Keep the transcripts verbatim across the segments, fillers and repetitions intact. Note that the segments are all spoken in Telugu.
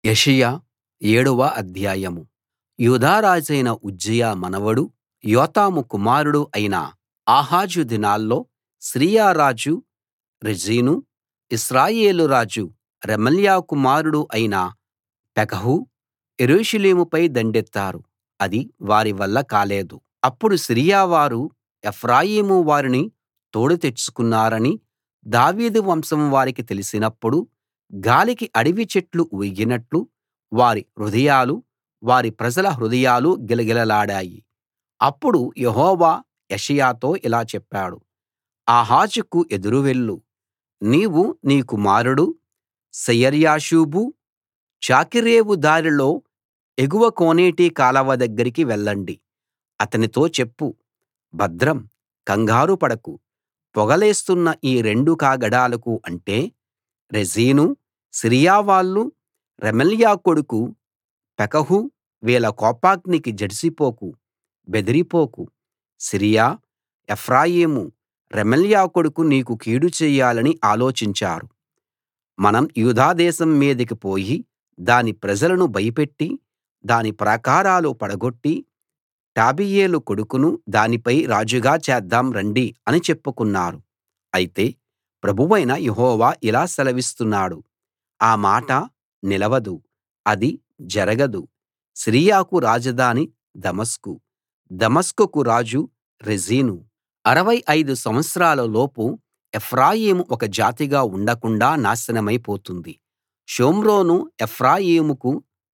యెషయా ఏడవ అధ్యాయం. యూదా రాజైన ఉజ్జియా మనవడు యోతాము కుమారుడు అయిన ఆహాజు దినాల్లో సిరియా రాజు రెజీను ఇశ్రాయేలు రాజు రెమల్యా కుమారుడు అయిన పెకహు యెరూషలేముపై దండెత్తారు. అది వారి వల్ల కాలేదు. అప్పుడు సిరియా వారు ఎఫ్రాయిము వారిని తోడు తెచ్చుకున్నారని దావీదు వంశం వారికి తెలిసినప్పుడు గాలికి అడవి చెట్లు ఊగినట్టు వారి హృదయాలు వారి ప్రజల హృదయాలు గిలగిలలాడాయి. అప్పుడు యెహోవా యెషయాతో ఇలా చెప్పాడు, ఆహాజుకు ఎదురు వెళ్ళు. నీవు నీ కుమారుడు శయర్యాషూబు చాకిరేవు దారిలో ఎగువ కోనేటి కాలవ దగ్గరికి వెళ్ళండి. అతనితో చెప్పు, భద్రం, కంగారు పడకు. పొగలేస్తున్న ఈ రెండు కాగడాలకు అంటే రెజీను సిరియా వాళ్ళు రెమల్యా కొడుకు పెకహు వీళ్ళ కోపాగ్నికి జడిసిపోకు, బెదిరిపోకు. సిరియా, ఎఫ్రాయిము, రెమల్యా కొడుకు నీకు కీడు చెయ్యాలని ఆలోచించారు. మనం యూదా దేశం మీదికి పోయి దాని ప్రజలను భయపెట్టి దాని ప్రాకారాలు పడగొట్టి టాబెయేలు కొడుకును దానిపై రాజుగా చేద్దాం రండి అని చెప్పుకున్నారు. అయితే ప్రభువైన యెహోవా ఇలా సెలవిస్తున్నాడు, ఆ మాట నిలవదు, అది జరగదు. సిరియాకు రాజధాని దమస్కు, దమస్కుకు రాజు రెజీను. అరవై ఐదు సంవత్సరాల లోపు ఎఫ్రాయిము ఒక జాతిగా ఉండకుండా నాశనమై పోతుంది. షోమ్రోను ఎఫ్రాయిముకు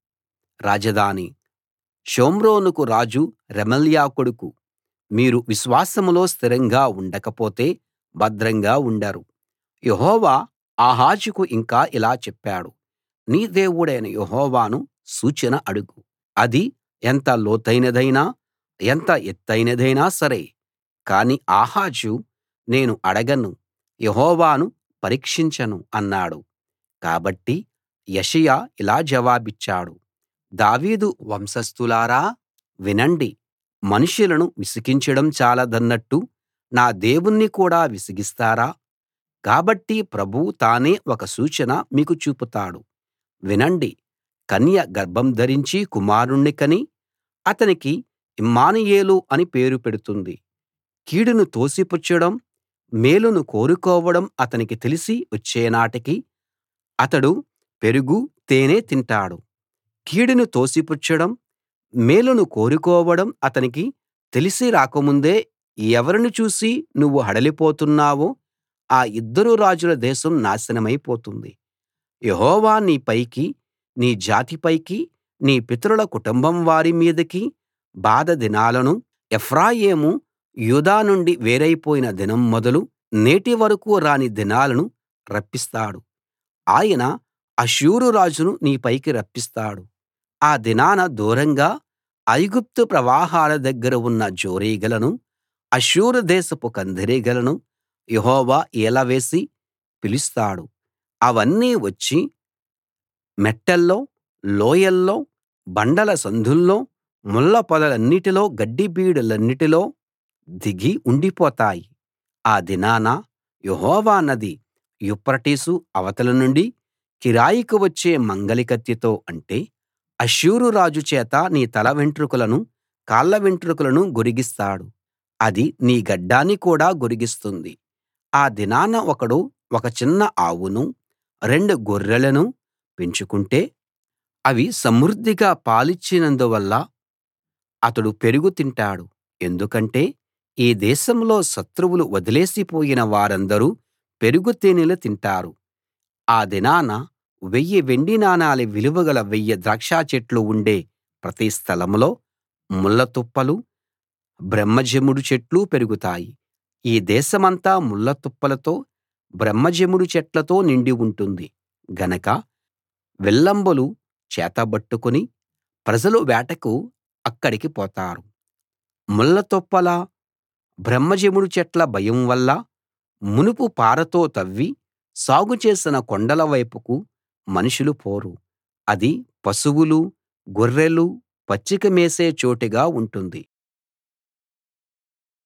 రాజధాని, షోమ్రోనుకు రాజు రెమల్యా కొడుకు. మీరు విశ్వాసంలో స్థిరంగా ఉండకపోతే భద్రంగా ఉండరు. యెహోవా ఆహాజుకు ఇంకా ఇలా చెప్పాడు, నీ దేవుడైన యెహోవాను సూచన అడుగు. అది ఎంత లోతైనదైనా ఎంత ఎత్తయినదైనా సరే. కాని ఆహాజు, నేను అడగను, యెహోవాను పరీక్షించను అన్నాడు. కాబట్టి యెషయా ఇలా జవాబిచ్చాడు, దావీదు వంశస్థులారా వినండి. మనుషులను విసికించడం చాలదన్నట్టు నా దేవుణ్ణి కూడా విసిగిస్తారా? కాబట్టి ప్రభువు తానే ఒక సూచన మీకు చూపుతాడు. వినండి. కన్య గర్భం ధరించి కుమారుణ్ణి కని అతనికి ఇమ్మానుయేలు అని పేరు పెడుతుంది. కీడును తోసిపుచ్చడం, మేలును కోరుకోవడం అతనికి తెలిసి వచ్చేనాటికి అతడు పెరుగు, తేనె తింటాడు. కీడును తోసిపుచ్చడం, మేలును కోరుకోవడం అతనికి తెలిసి రాకముందే ఎవరిని చూసి నువ్వు హడలిపోతున్నావో ఆ ఇద్దరు రాజుల దేశం నాశనమైపోతుంది. యెహోవా నీ పైకి, నీ జాతి పైకి, నీ పితరుల కుటుంబం వారి మీదికి బాధ దినాలను, ఎఫ్రాయిము యూదా నుండి వేరైపోయిన దినం మొదలు నేటి వరకూ రాని దినాలను రప్పిస్తాడు. ఆయన అష్షూరు రాజును నీ పైకి రప్పిస్తాడు. ఆ దినాన దూరంగా ఐగుప్తు ప్రవాహాల దగ్గర ఉన్న జోరీగలను, అష్షూరు దేశపు కందిరీగలను యెహోవా ఈల వేసి పిలుస్తాడు. అవన్నీ వచ్చి మెట్టల్లో, లోయల్లో, బండల సందుల్లో, ముళ్ళ పొదలన్నిటిలో, గడ్డి బీడులన్నిటిలో దిగి ఉండిపోతాయి. ఆ దినాన యెహోవా నది యూఫ్రటీసు అవతల నుండి కిరాయికి వచ్చే మంగలి కత్తితో అంటే అష్షూరు రాజు చేత నీ తల వెంట్రుకలను, కాళ్ళ వెంట్రుకలను గొరిగిస్తాడు. అది నీ గడ్డాన్ని కూడా గొరిగిస్తుంది. ఆ దినాన ఒకడు ఒక చిన్న ఆవును, రెండు గొర్రెలను పెంచుకుంటే అవి సమృద్ధిగా పాలిచ్చినందువల్ల అతడు పెరుగు తింటాడు. ఎందుకంటే ఈ దేశంలో శత్రువులు వదిలేసిపోయిన వారందరూ పెరుగు తేనెలు తింటారు. ఆ దినాన వెయ్యి వెండి నాణాల విలువగల వెయ్యి ద్రాక్ష చెట్లు ఉండే ప్రతి స్థలంలో ముళ్ళ తుప్పలు, బ్రహ్మజెముడు చెట్లు పెరుగుతాయి. ఈ దేశమంతా ముళ్ళ తుప్పలతో, బ్రహ్మజెముడు చెట్లతో నిండి ఉంటుంది గనక విల్లంబులు చేతబట్టుకుని ప్రజలు వేటకు అక్కడికి పోతారు. ముళ్ళ తుప్పల, బ్రహ్మజెముడు చెట్ల భయం వల్ల మునుపు పారతో తవ్వి సాగు చేసిన కొండల వైపుకు మనుషులు పోరు. అది పశువులు, గొర్రెలు పచ్చిక మేసే చోటుగా ఉంటుంది.